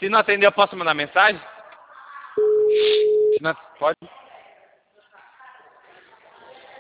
Se não atender, eu posso mandar mensagem? Se não, pode?